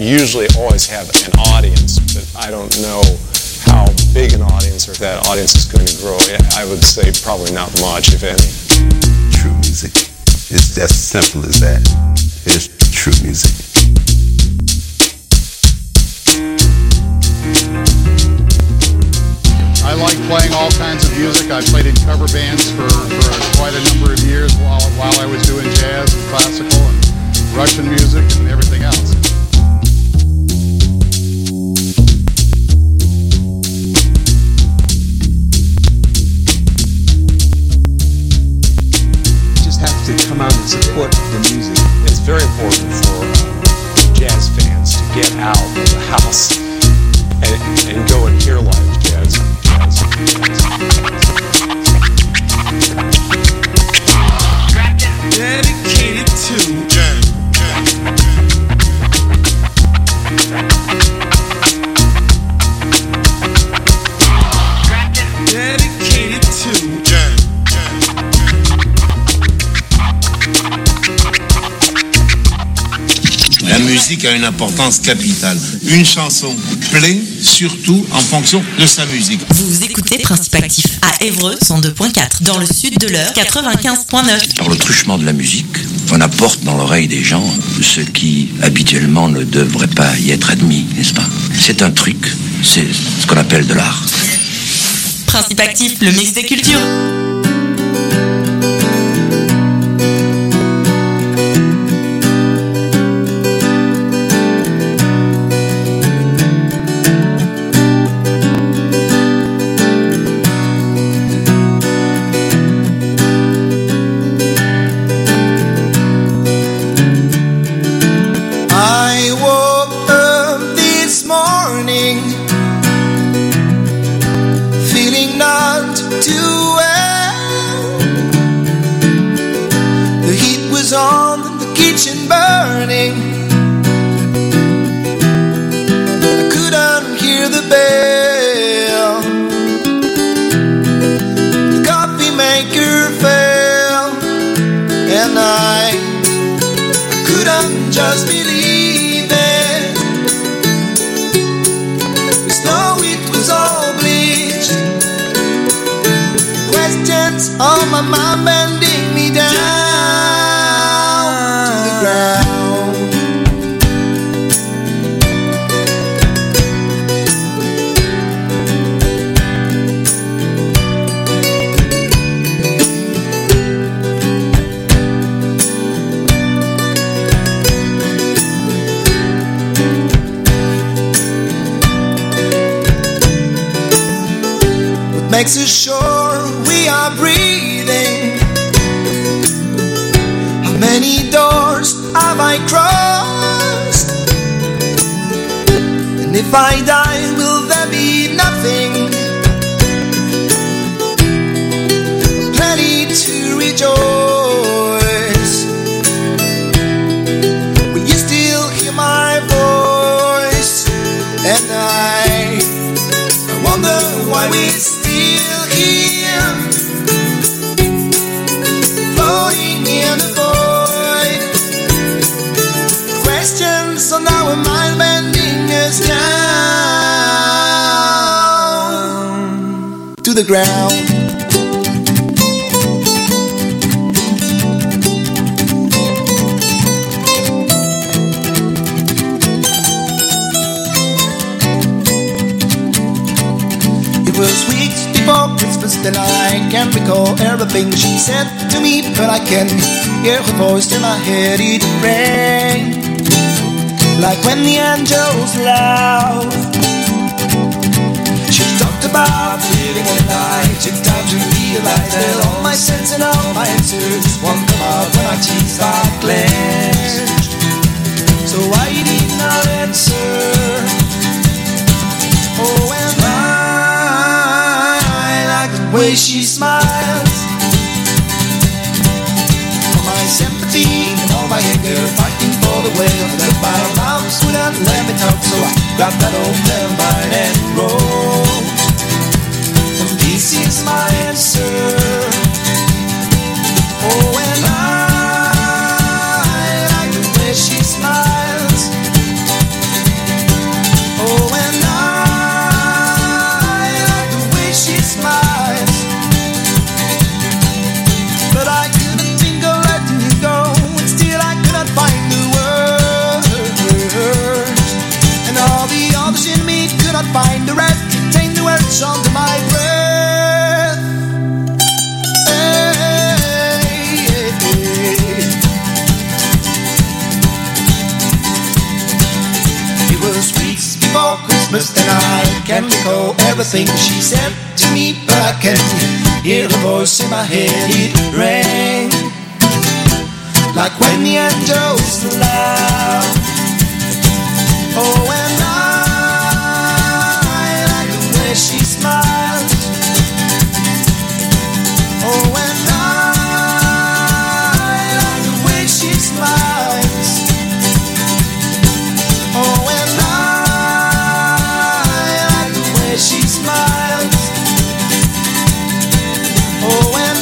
usually always have an audience, but I don't know how big an audience or if that audience is going to grow. I would say probably not much, if any. True music. It's just simple as that. It's true music. I like playing all kinds of music. I played in cover bands for quite a number of years while I was doing jazz and classical and Russian music and everything else. You just have to come out and support the music. It's very important for jazz fans to get out of the house and go and hear live jazz. Dedicated to jazz. Dedicated to jazz. La musique a une importance capitale. Une chanson plaît surtout en fonction de sa musique. Vous écoutez Principe Actif à Évreux 102.4, dans le sud de l'Eure 95.9. Par le truchement de la musique, on apporte dans l'oreille des gens ce qui habituellement ne devrait pas y être admis, n'est-ce pas? C'est un truc, c'est ce qu'on appelle de l'art. Principe Actif, le mix des cultures. Just believe it. We know it was all bleached. Questions on my mind bending me down to the ground. Makes us sure we are breathing. How many doors have I crossed? And if I die, will there be nothing? Plenty to rejoice. Will you still hear my voice? And I wonder why we still here, floating in the void. Questions on our mind bending us down to the ground. It was weeks before Christmas that I can't recall everything she said to me, but I can hear her voice in my head. It rang like when the angels laugh. She talked about living a life, took time to realize that all my sense and all my answers won't come out when our teeth are clenched. So I did not answer. Oh, and the way she smiles, for my sympathy and all my anger, fighting for the way of the my mouth wouldn't let me talk, so I grabbed that old landmine and wrote. So this is my answer. Oh, and I like the way she smiles, recall everything she said to me, but I can hear her voice in my head. It rang like when the angels laugh. Oh, and I like the way she smiles. Oh, and I like the way she smiles. Oh, and I like the way she smiles. Oh, and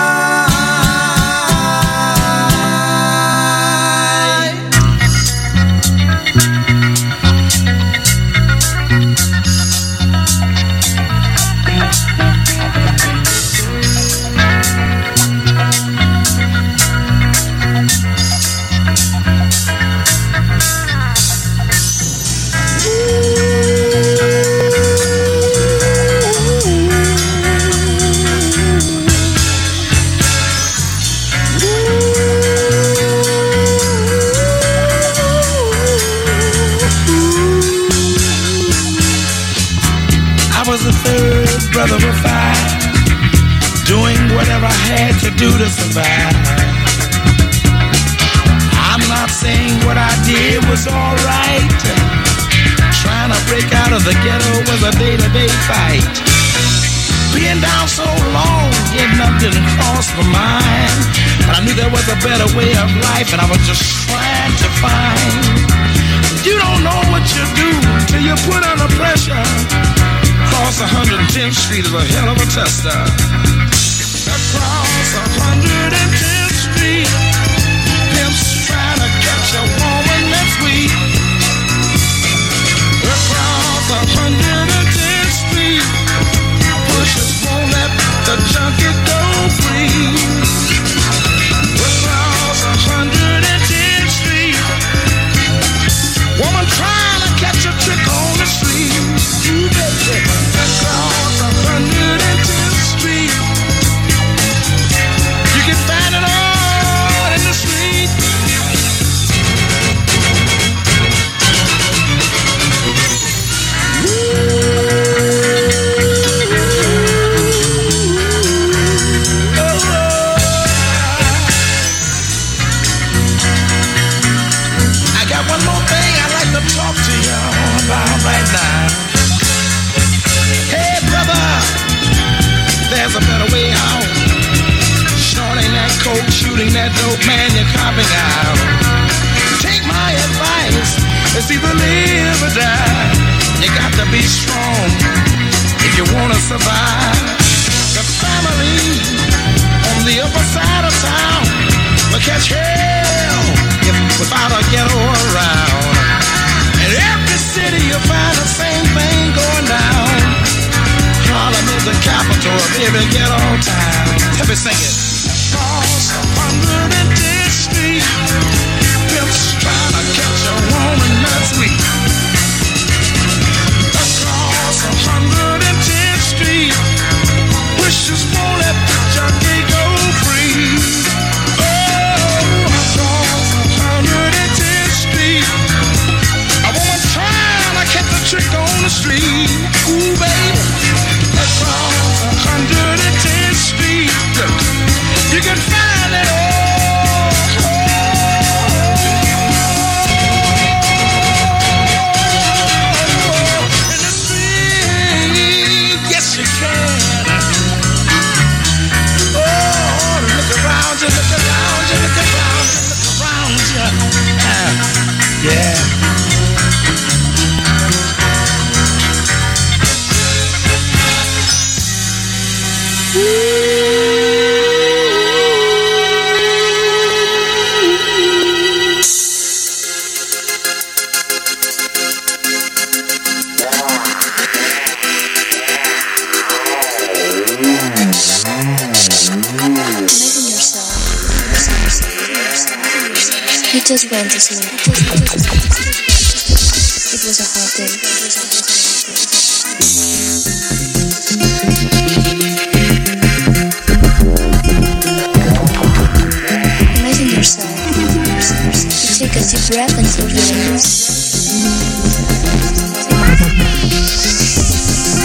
brother of five, doing whatever I had to do to survive. I'm not saying what I did was alright. Trying to break out of the ghetto was a day-to-day fight. Being down so long, getting up didn't cross my mind. But I knew there was a better way of life, and I was just trying to find. You don't know what you do till you put under pressure. Across 110th Street is a hell of a tester. Across 110th Street, pimps trying to catch a woman that's weak. Across 110th Street, pushers won't let the junkie go free. Across 110th Street, woman trying to catch a trick on the street. You baby. Across 110th Street, you can find it all in the street. I got one more thing I'd like to talk to you about right now. Hey brother, there's a better way out. Snorting that coke, shooting that dope, man, you're copping out. Take my advice, it's either live or die. You got to be strong if you want to survive. The family on the upper side of town will catch hell without a ghetto around. In every city you'll find the same thing going down. Harlem is the capital of every ghetto town. Let me sing it. Across 110th Street, pimps trying to catch a woman that's weak. Across 110th Street, wishers won't let the junkie go free. Oh, across 110th Street, a woman trying to catch a trick on the street. Ooh, baby. Across 110th Street, you can find it all. In the street, yes you can. Oh, look around you, look around you, look around you, look around you. Yeah. He just went to sleep. It was a hard day. Imagine yourself. You take a deep breath and take your hands.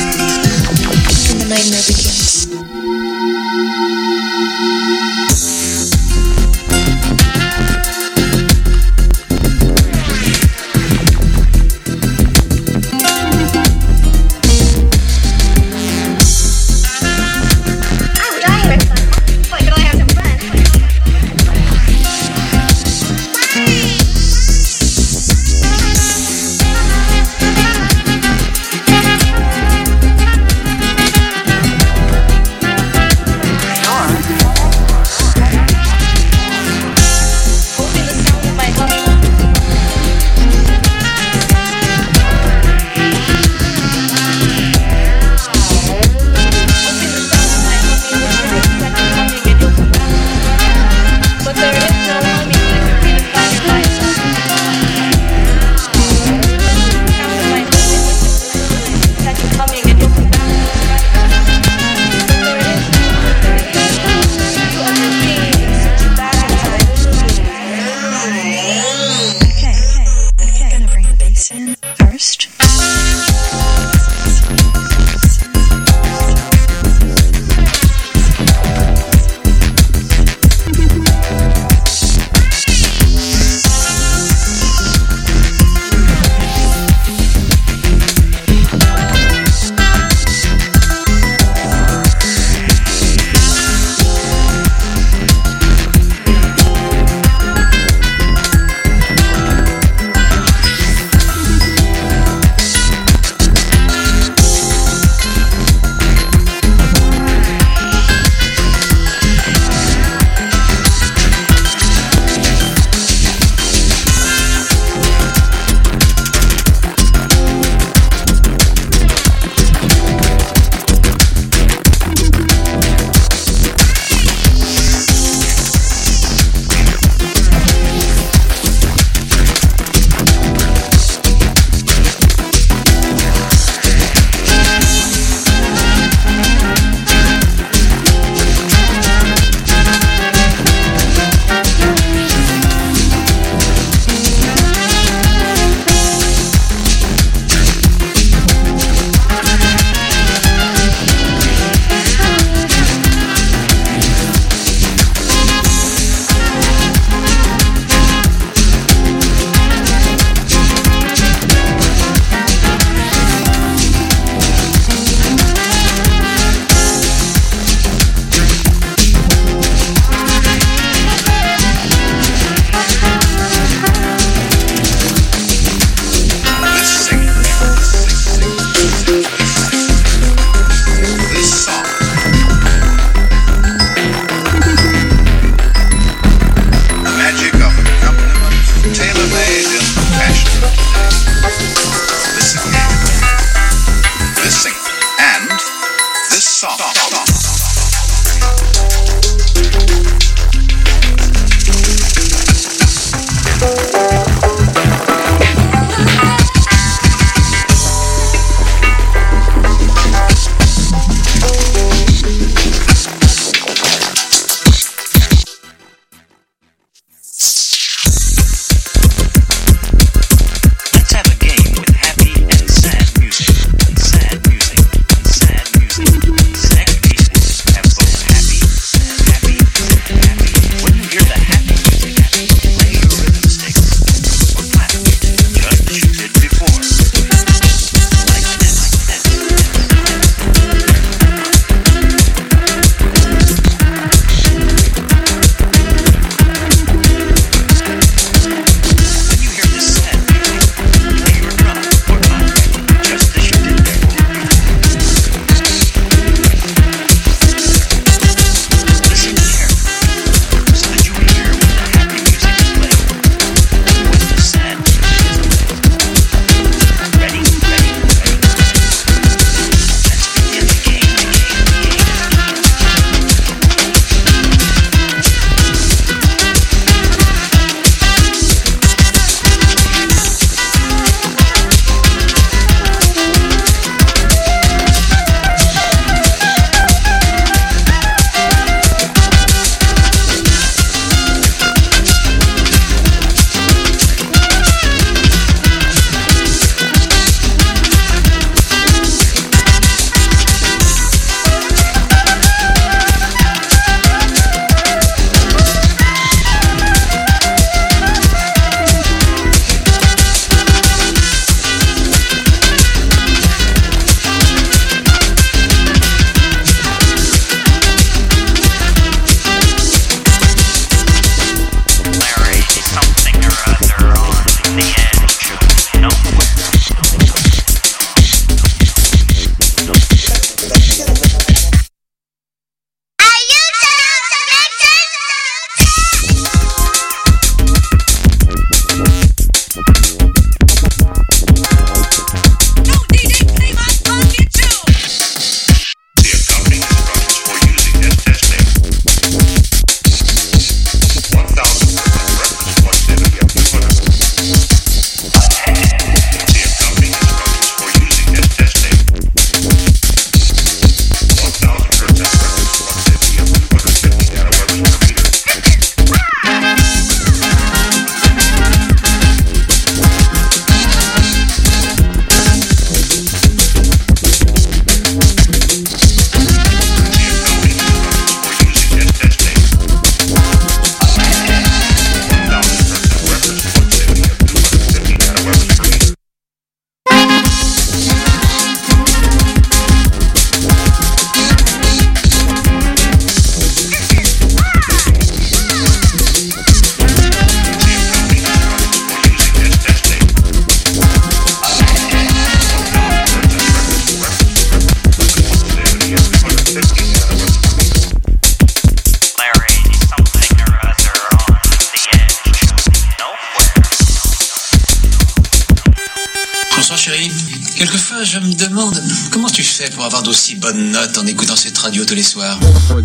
Quelquefois, je me demande comment tu fais pour avoir d'aussi bonnes notes en écoutant cette radio tous les soirs.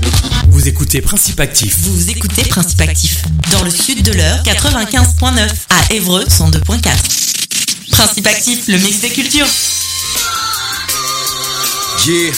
Vous écoutez Principe Actif. Vous écoutez Principe Actif. Dans le sud de l'heure, 95.9. À Évreux, 102.4. Principe Actif, le mix des cultures. Yeah.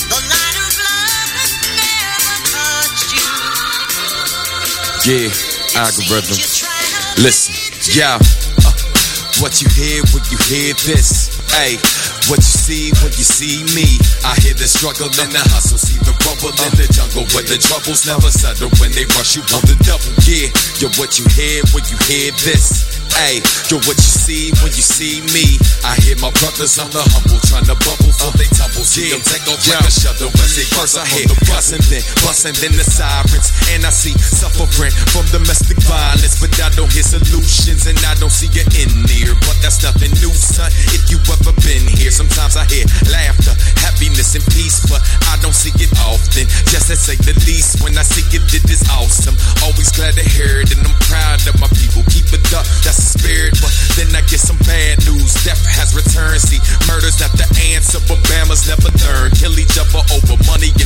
Yeah, algorithm. Listen, yeah. What you hear when you hear this? Hey, what you see when you see me? I hear the struggle and the hustle, see the rumble in the jungle where the troubles never settle when they rush you on the double. Yeah, yo, what you hear when you hear this? Hey, yo, what you see when you see me? I hear my brothers on the humble trying to bubble before they tumble. See them take off like a shuttle as they burst. I hear bustin', then the sirens, and I see suffering from domestic violence, but I don't hear solutions and I don't see you in there. But that's nothing new, son. If you ever been here, sometimes I hear laughter, happiness, and peace, but I don't see it often. Just to say the least, when I see it is awesome. Always glad to hear it, and I'm proud of my people. Keep it up, that's the spirit. But then I get some bad news. Death has returned. See, murder's not the answer, but Bama's never learn. Kill each other over money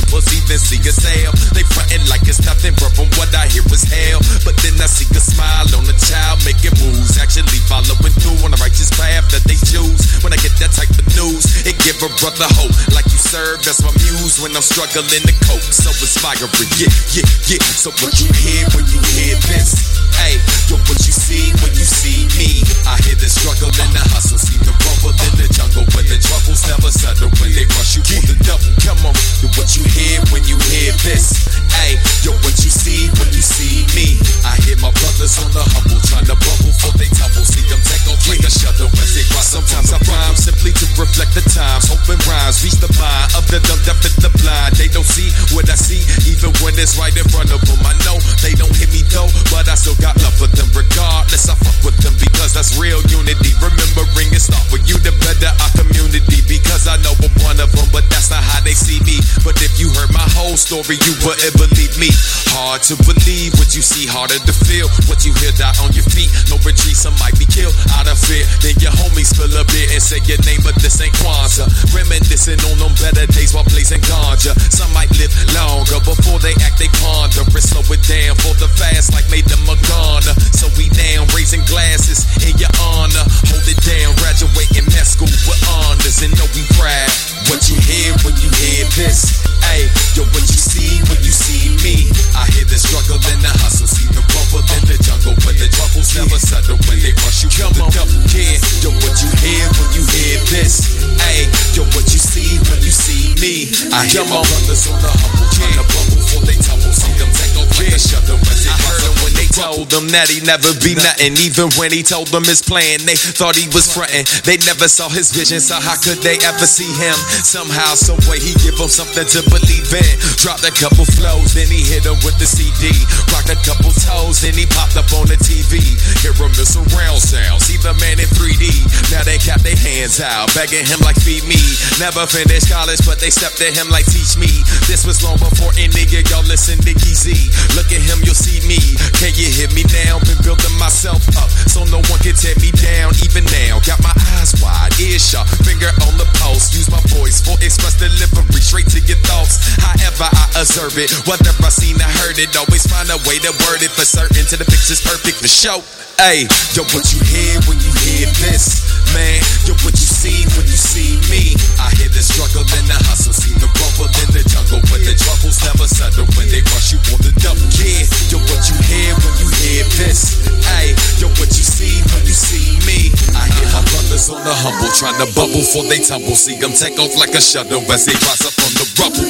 brother hope. Like you serve as my muse when I'm struggling to cope. So inspiring, yeah. So what you hear when you hear this? Hey, yo, what you see when you see me? I hear the struggle and the hustle, see the rumble in the jungle, but the troubles never settle when they rush you for the double. Come on, yo, what you hear when you hear this? Hey, yo, what you see when you see me? I hear my brothers on the humble trying to bubble for they tumble. See them take off like a shuttle as they rise. Sometimes I rhyme simply to reflect the times, hoping rhymes reach the mind of the dumb, deaf, and the blind. They don't see what I see, even when it's right in front of them. I know they don't hear me though, but I still got love for them regardless. I fuck with them because that's real unity. Remembering it start with you, the better our community. Because I know I'm one of them, but that's not how they see me. But if you heard my whole story, you wouldn't believe me. Hard to believe what you see, harder to feel what you hear. Die on your feet, no retreat, some might be killed out of fear. Then your homies spill a beer and say your name, but this ain't Kwanzaa. Reminiscing on them better days while blazing ganja. Some might live longer before they act, they ponder and slow it down for the fast like made them a goner. So we down, raising glasses in your honor. Hold it down, graduating med school with honors, and know we proud. What you hear when you hear this? Ay, yo, what you see when you see me? I hear the struggle and the hustle, see the rumble in the jungle, but the troubles never settle when they rush you. Come on, yeah, yo, what you hear when you hear this? Ay, yo, what you see when you see me? I hear my brothers on the humble trying to bubble before they tumble. See them take off like a shuttle as they heard them when they told them that he never be nothing. Even when he told them his plan, they thought he was frontin'. They never saw his vision, so how could they ever see him? Somehow, some way, he give them something to believe in. Dropped a couple flows, then he hit them with the CD. Rocked a couple toes, then he popped up on the TV. Hear him the surround sound, see the man in 3D. Now they got their hands out, begging him like feed me. Never finished college, but they stepped at him like teach me. This was long before any nigga, y'all listen to Easy. Look at him, you'll see me. Can you hear me now? Been building myself up, so no one can tear me down. Even now, got my eyes wide, ears sharp, finger on the pulse. Use my voice for express delivery, straight to your thoughts. However I observe it, whether I seen or heard it, always find a way to word it for certain till the picture's perfect for show. Ay, yo, what you hear when you hear this? Man, yo, what you see when you see me? I hear the struggle and the hustle, see the rumble in the jungle, but the troubles never settle when they rush you on the double. Yeah, yo, what you hear when you hear this? Ay, yo, what you see when you see me? I hear my brothers on the humble trying to bubble before they tumble. See them take off like a shuttle as they rise up on the rubble.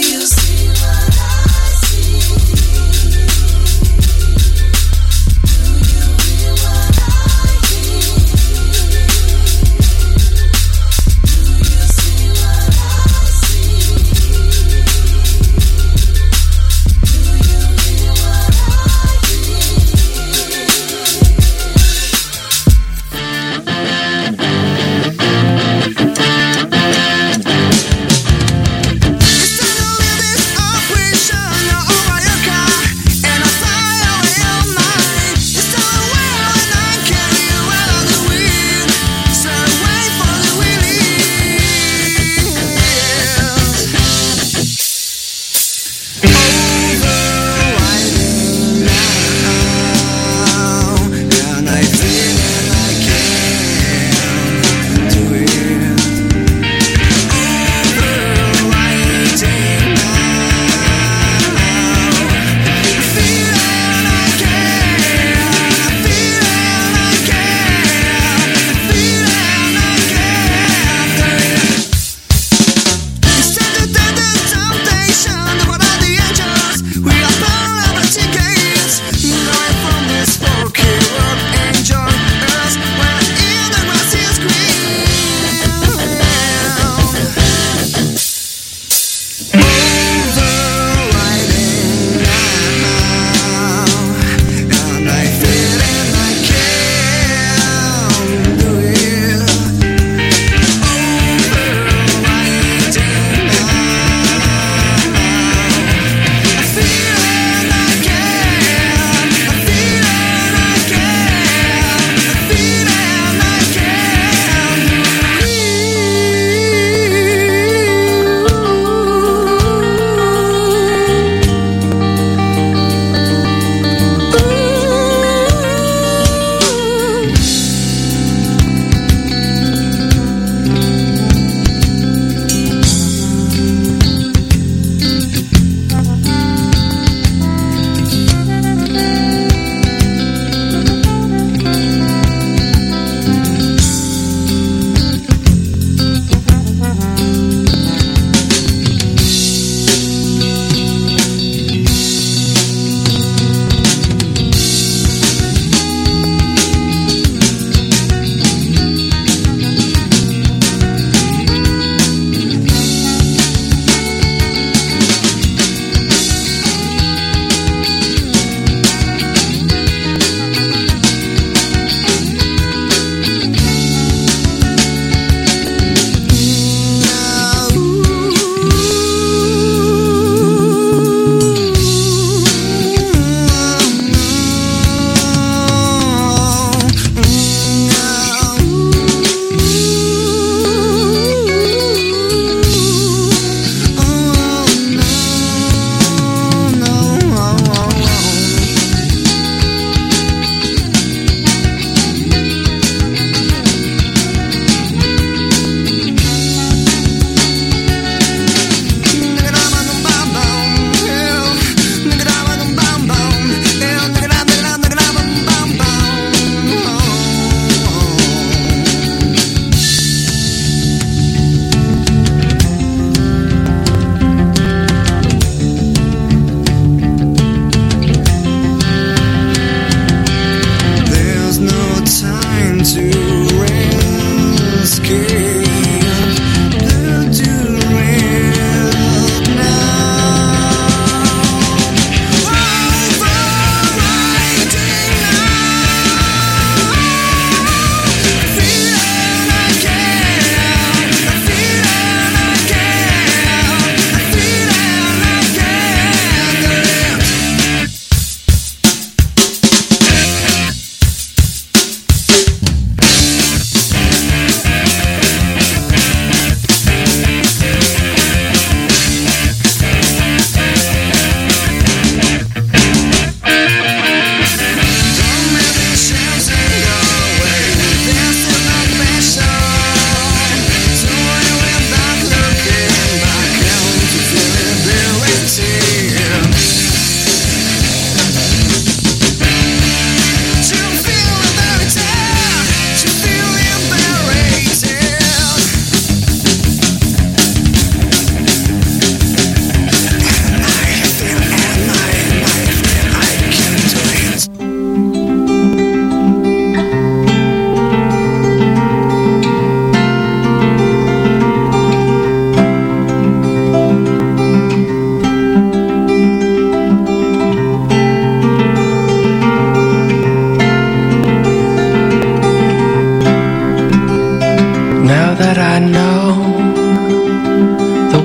Temptation, but at the end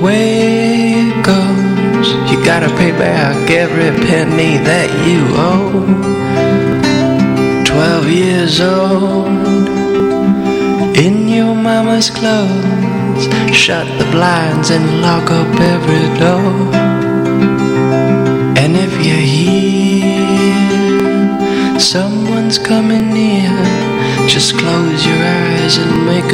way it goes. You gotta pay back every penny that you owe. 12 years old, in your mama's clothes, shut the blinds and lock up every door. And if you hear someone's coming near, just close your eyes and make a